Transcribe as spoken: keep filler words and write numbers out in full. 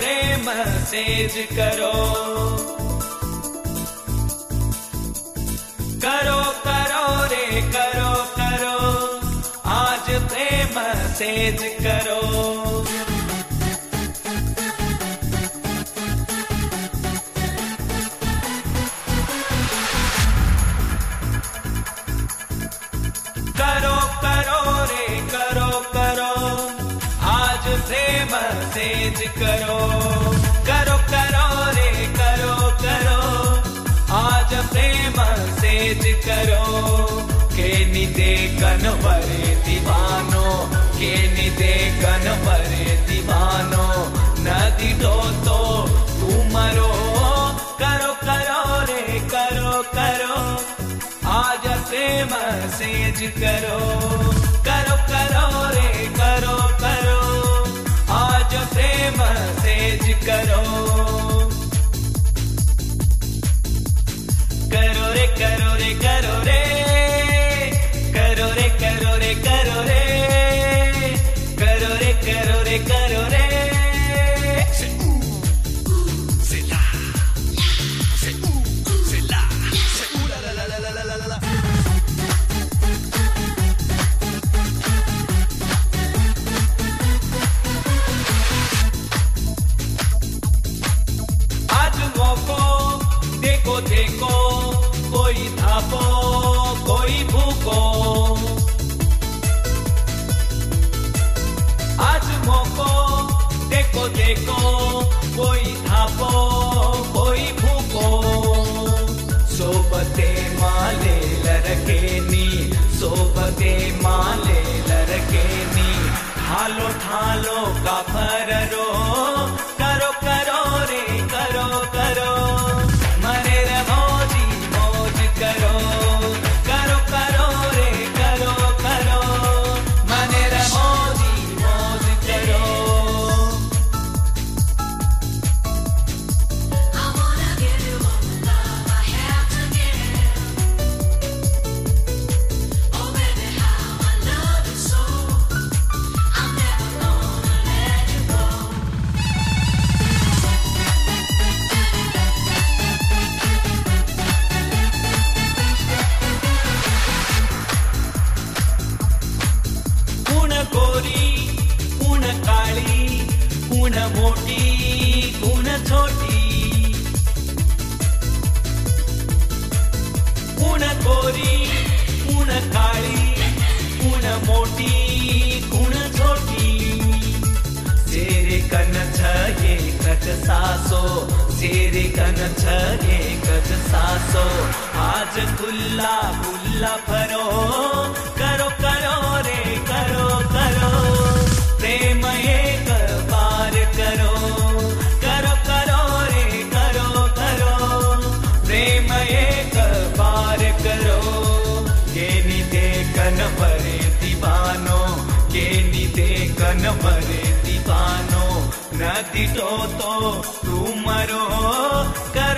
प्रेम says करो, करो करो रे करो करो, आज प्रेम सेज करो। करो करो रे करो करो, आज प्रेम सेज करो, करो करो रे करो करो, आज प्रेम सेज करो। के निदे कनवरे दीवानो, के निदे कनवरे दीवानो, नदी तो तो तुमरो, करो करो रे करो करो, आज प्रेम सेज करो, करो करो रे करो करो, आज प्रेम सेज करो। करो रे करो रे करो रे, करो रे करो रे करो रे, करो रे करो रे करो रे। देखो कोई थापो कोई भूको, आज मौको देखो देखो कोई थापो कोई भूको। सोबते माले लड़के नी, सोबते माले लड़के नी, ठालो ठालो का फररो, करो करो रे करो करो, करो करो करो रे करो करो, मने रमोजी मौज करो। I wanna give you all the love I have to give. Oh baby, how I love you so, I'm never gonna let you go. गोरी कुण काली कुण मोटी कुण छोटी, कुण गोरी कुण काली कुण मोटी कुण छोटी। सेरे कन छे कच सासो, सेरे कन छे कच सासो, आज गुल्ला गुल्ला भरो, करो करो रे करो करो, प्रेम एक बार करो, करो करो रे करो करो, प्रेम एक बार करो। के निदे कनवरे दीवानो, के निदे कनवरे दीवानो, नदी तो तो तुमरो।